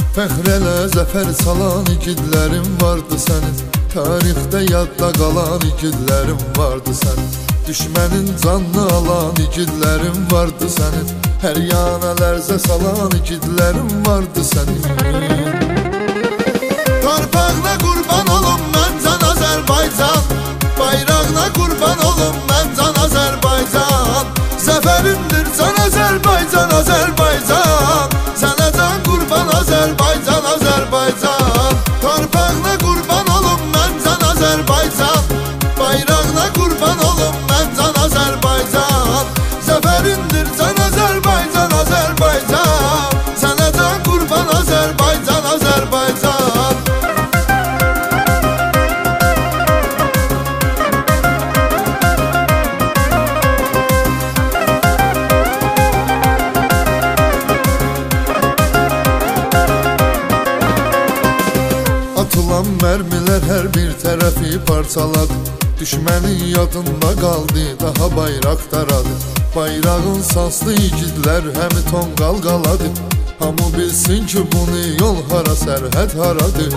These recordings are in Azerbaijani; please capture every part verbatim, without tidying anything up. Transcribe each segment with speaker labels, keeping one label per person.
Speaker 1: Fəxr elə zəfər salan igidlərim vardı sənin. Tarixdə yadda qalan igidlərim vardı sənin. Düşmənin canını alan igidlərim vardı sənin. Hər yana lərzə salan igidlərim vardı sənin. Torpağına qurban olum mən can Azərbaycan, bayrağına qurban olum mən can Azərbaycan. Zəfərindir can Azərbaycan, Azərbaycan. Sənə can qurban Azərbaycan, Azərbaycan. Torpağına qurban olum mən can Azərbaycan, bayrağına qurban olum mən can Azərbaycan. Zəfərindir can Azərbaycan, Azərbaycan. Sənə can qurban Azərbaycan, Azərbaycan. Atılan mərmilər hər bir tərəfi parçaladı. Düşmənin yadında qaldı, daha bayraq daradı. Bayrağın sanslı igidlər həmi tonqal qaladı. Hamı bilsin ki bunu yol hara, sərhəd haradır.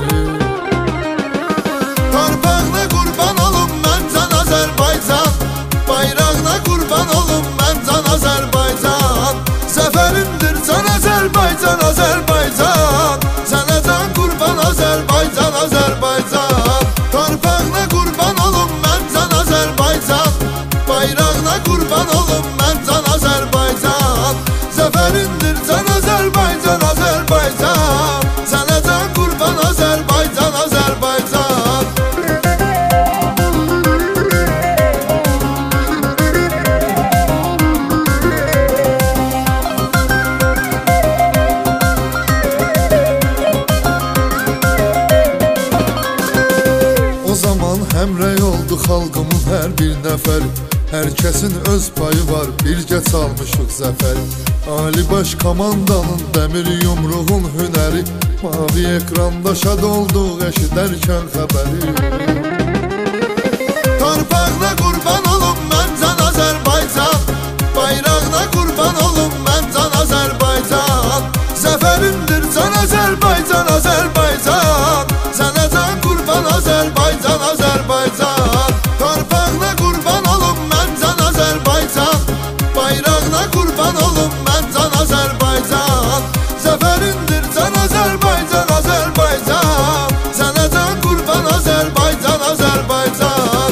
Speaker 1: Torpağına qurban olum mən can Azərbaycan, bayrağına qurban olum mən can Azərbaycan. Zəfərindir can Azərbaycan, Azərbaycan. Sənə can qurban Azərbaycan, Azərbaycan. Torpağına qurban olum mən can Azərbaycan, bayrağına qurban olum mən can Azərbaycan. Zəfərindir can Azərbaycan, Azərbaycan. Sənə can qurban Azərbaycan, Azərbaycan. O zaman həmrəy oldu xalqımın hər bir nəfəri. Hər kəsin öz payı var, birgə çalmışıq zəfəri. Ali baş komandanın dəmir yumruğun hünəri. Mavi ekranda şad olduq eşidərkən xəbəri. Torpağına qurban olum mən can Azərbaycan, bayrağına qurban olum mən can Azərbaycan. Zəfərindir can Azərbaycan, Azərbaycan. Sənə can qurban Azərbaycan, Azərbaycan. Torpağına qurban olum mən can Azərbaycan, bayrağına qurban olum mən can Azərbaycan. Zəfərindir can Azərbaycan, Azərbaycan. Sənə can qurban Azərbaycan, Azərbaycan.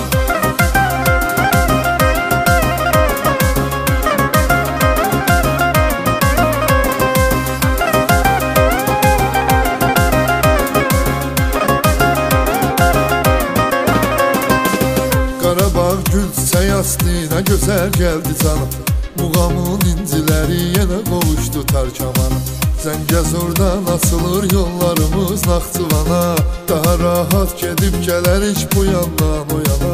Speaker 1: Qarabağ gül çiçək astı, nə gözəl gəldi canım. Muğamın inciləri yenə qovuşdu Tərkəmana. Zəngəzurdan açılır yollarımız Naxçıvana. Daha rahat gedib gələrik bu yandan o yana.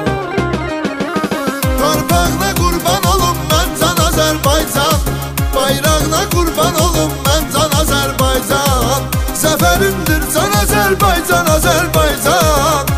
Speaker 1: Torpağına qurban olum mən can Azərbaycan, bayrağına qurban olum mən can Azərbaycan. Zəfərindir can Azərbaycan, Azərbaycan.